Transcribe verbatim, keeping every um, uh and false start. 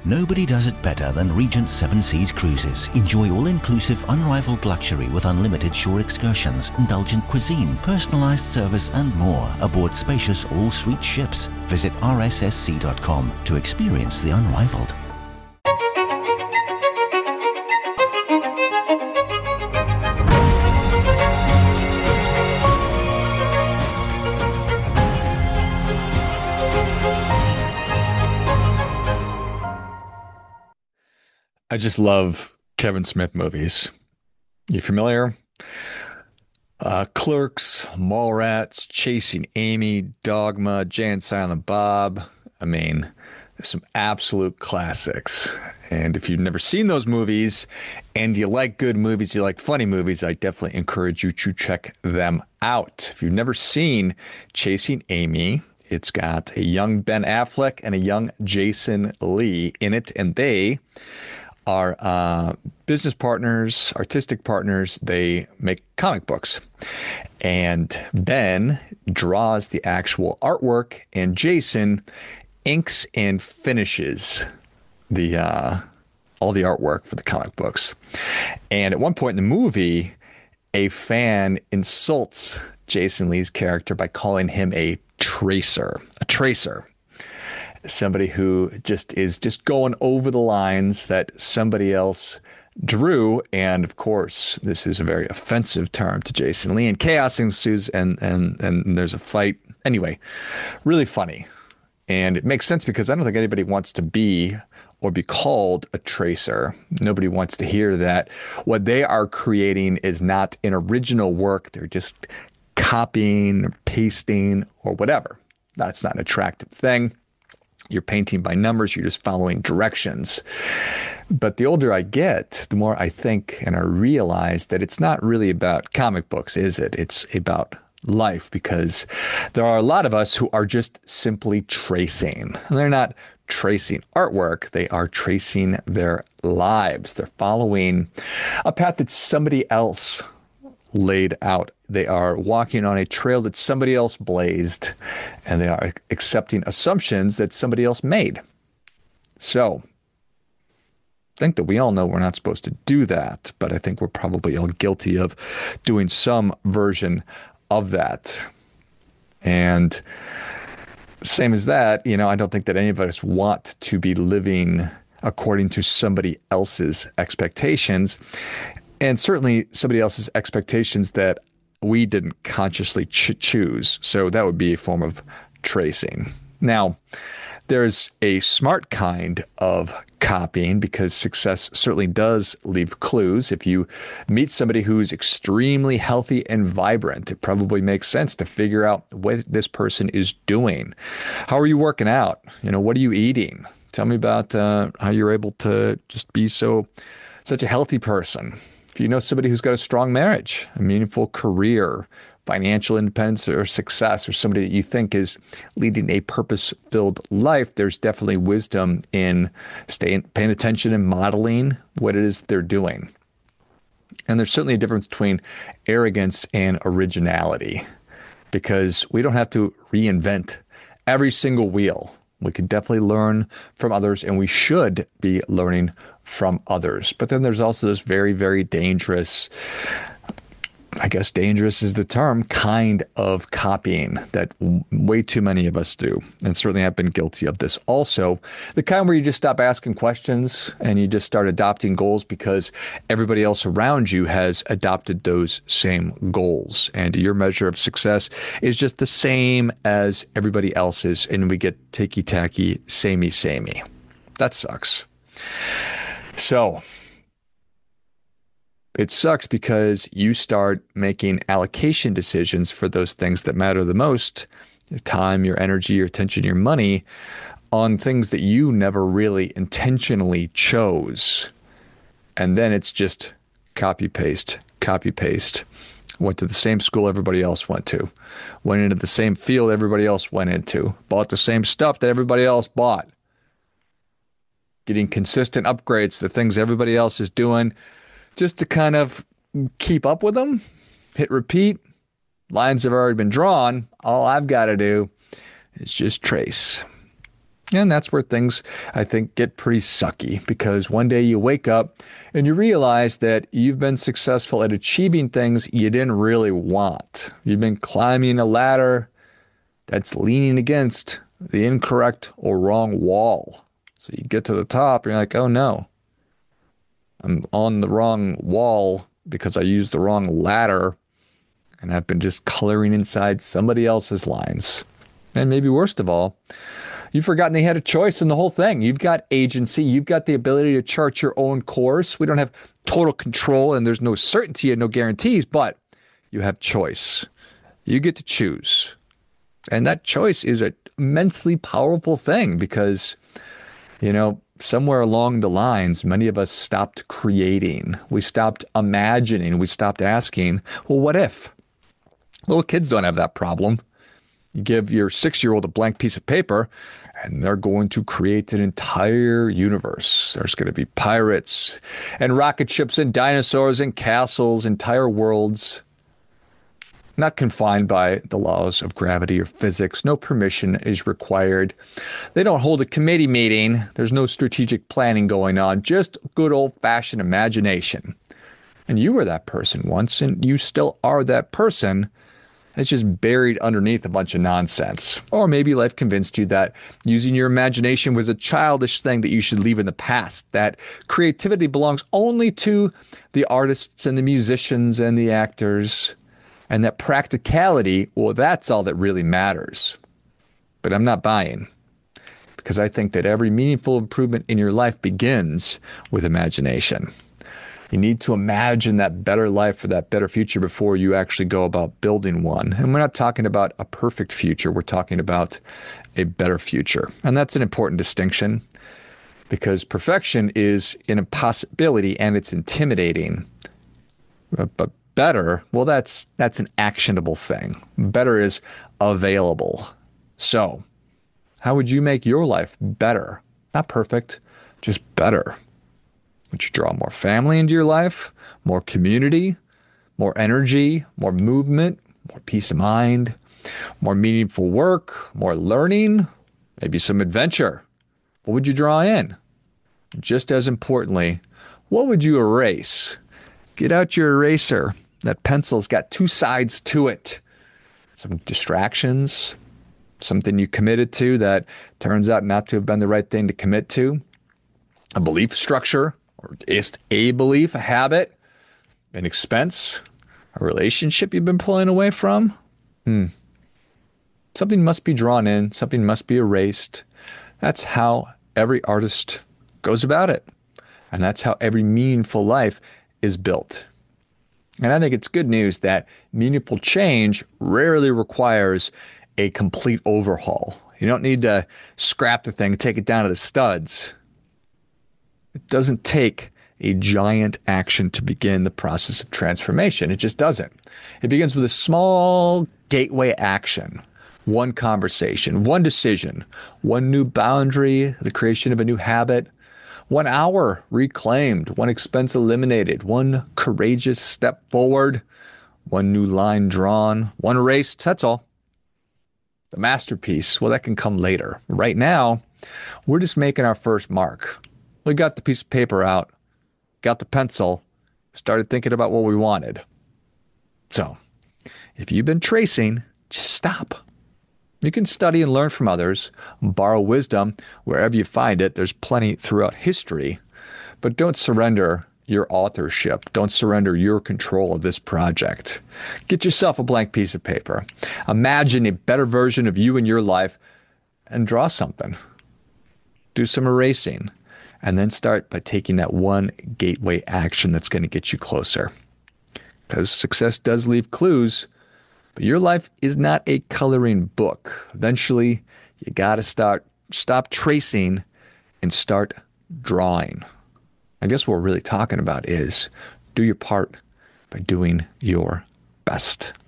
Nobody does it better than Regent Seven Seas Cruises. Enjoy all-inclusive, unrivaled luxury with unlimited shore excursions, indulgent cuisine, personalized service and more aboard spacious all-suite ships. Visit r s s c dot com to experience the unrivaled. I just love Kevin Smith movies. You familiar? Uh, Clerks, Mallrats, Chasing Amy, Dogma, Jay and Silent Bob. I mean, some absolute classics. And if you've never seen those movies and you like good movies, you like funny movies, I definitely encourage you to check them out. If you've never seen Chasing Amy, it's got a young Ben Affleck and a young Jason Lee in it, and they are uh, business partners, artistic partners. They make comic books. And Ben draws the actual artwork, and Jason inks and finishes the uh, all the artwork for the comic books. And at one point in the movie, a fan insults Jason Lee's character by calling him a tracer. A tracer. Somebody who just is just going over the lines that somebody else drew. And of course, this is a very offensive term to Jason Lee, and chaos ensues, and, and, and there's a fight. Anyway, really funny. And it makes sense because I don't think anybody wants to be or be called a tracer. Nobody wants to hear that what they are creating is not an original work. They're just copying, or pasting, or whatever. That's not an attractive thing. You're painting by numbers. You're just following directions. But the older I get, the more I think and I realize that it's not really about comic books, is it? It's about life, because there are a lot of us who are just simply tracing. And they're not tracing artwork. They are tracing their lives. They're following a path that somebody else laid out. They are walking on a trail that somebody else blazed, and they are accepting assumptions that somebody else made. So I think that we all know we're not supposed to do that, but I think we're probably all guilty of doing some version of that. And same as that, you know, I don't think that any of us want to be living according to somebody else's expectations. And certainly somebody else's expectations that we didn't consciously ch- choose. So that would be a form of tracing. Now, there's a smart kind of copying, because success certainly does leave clues. If you meet somebody who's extremely healthy and vibrant, it probably makes sense to figure out what this person is doing. How are you working out? You know, what are you eating? Tell me about uh, how you're able to just be so such a healthy person. If you know somebody who's got a strong marriage, a meaningful career, financial independence or success, or somebody that you think is leading a purpose-filled life, there's definitely wisdom in staying, paying attention and modeling what it is they're doing. And there's certainly a difference between arrogance and originality, because we don't have to reinvent every single wheel. We can definitely learn from others, and we should be learning from others. But then there's also this very, very dangerous, I guess dangerous is the term, kind of copying that way too many of us do. And certainly I've been guilty of this also. The kind where you just stop asking questions and you just start adopting goals because everybody else around you has adopted those same goals. And your measure of success is just the same as everybody else's. And we get ticky-tacky, samey-samey. That sucks. So it sucks because you start making allocation decisions for those things that matter the most, your time, your energy, your attention, your money, on things that you never really intentionally chose. And then it's just copy, paste, copy, paste. Went to the same school everybody else went to. Went into the same field everybody else went into. Bought the same stuff that everybody else bought. Getting consistent upgrades to the things everybody else is doing, just to kind of keep up with them. Hit repeat. Lines have already been drawn. All I've got to do is just trace. And that's where things, I think, get pretty sucky, because one day you wake up and you realize that you've been successful at achieving things you didn't really want. You've been climbing a ladder that's leaning against the incorrect or wrong wall. So you get to the top and you're like, oh no, I'm on the wrong wall because I used the wrong ladder and I've been just coloring inside somebody else's lines. And maybe worst of all, you've forgotten they had a choice in the whole thing. You've got agency. You've got the ability to chart your own course. We don't have total control and there's no certainty and no guarantees, but you have choice. You get to choose. And that choice is an immensely powerful thing because, you know, somewhere along the lines, many of us stopped creating. We stopped imagining. We stopped asking, well, what if? Little kids don't have that problem. You give your six-year-old a blank piece of paper, and they're going to create an entire universe. There's going to be pirates and rocket ships and dinosaurs and castles, entire worlds, not confined by the laws of gravity or physics. No permission is required. They don't hold a committee meeting. There's no strategic planning going on, just good old-fashioned imagination. And you were that person once, and you still are that person. It's just buried underneath a bunch of nonsense. Or maybe life convinced you that using your imagination was a childish thing that you should leave in the past, that creativity belongs only to the artists and the musicians and the actors, and that practicality, well, that's all that really matters. But I'm not buying, because I think that every meaningful improvement in your life begins with imagination. You need to imagine that better life or that better future before you actually go about building one. And we're not talking about a perfect future. We're talking about a better future. And that's an important distinction, because perfection is an impossibility and it's intimidating. But better, well, that's that's an actionable thing. Better is available. So how would you make your life better? Not perfect, just better. Would you draw more family into your life, more community, more energy, more movement, more peace of mind, more meaningful work, more learning, maybe some adventure? What would you draw in? Just as importantly, what would you erase? Get out your eraser. That pencil's got two sides to it. Some distractions, something you committed to that turns out not to have been the right thing to commit to, a belief structure, or just a belief, a habit, an expense, a relationship you've been pulling away from. Hmm. Something must be drawn in. Something must be erased. That's how every artist goes about it. And that's how every meaningful life is built. And I think it's good news that meaningful change rarely requires a complete overhaul. You don't need to scrap the thing, take it down to the studs. It doesn't take a giant action to begin the process of transformation. It just doesn't. It begins with a small gateway action, one conversation, one decision, one new boundary, the creation of a new habit, one hour reclaimed, one expense eliminated, one courageous step forward, one new line drawn, one erased. That's all. The masterpiece, well, that can come later. Right now, we're just making our first mark. We got the piece of paper out, got the pencil, started thinking about what we wanted. So, if you've been tracing, just stop. You can study and learn from others, borrow wisdom wherever you find it. There's plenty throughout history. But don't surrender your authorship. Don't surrender your control of this project. Get yourself a blank piece of paper. Imagine a better version of you in your life and draw something. Do some erasing. And then start by taking that one gateway action that's going to get you closer. Because success does leave clues, but your life is not a coloring book. Eventually, you got to start stop tracing and start drawing. I guess what we're really talking about is do your part by doing your best.